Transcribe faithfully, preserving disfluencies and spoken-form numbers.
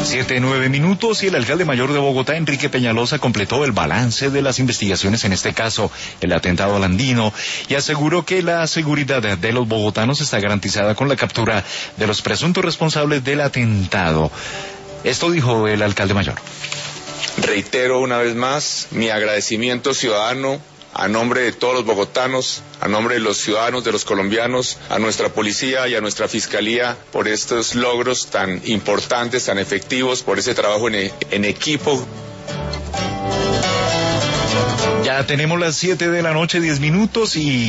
Siete, nueve minutos y el alcalde mayor de Bogotá, Enrique Peñalosa, completó el balance de las investigaciones en este caso, el atentado al Andino, y aseguró que la seguridad de los bogotanos está garantizada con la captura de los presuntos responsables del atentado. Esto dijo el alcalde mayor. Reitero una vez más mi agradecimiento ciudadano a nombre de todos los bogotanos, a nombre de los ciudadanos, de los colombianos, a nuestra policía y a nuestra fiscalía por estos logros tan importantes, tan efectivos, por ese trabajo en, e- en equipo. Ya tenemos las siete de la noche, diez minutos y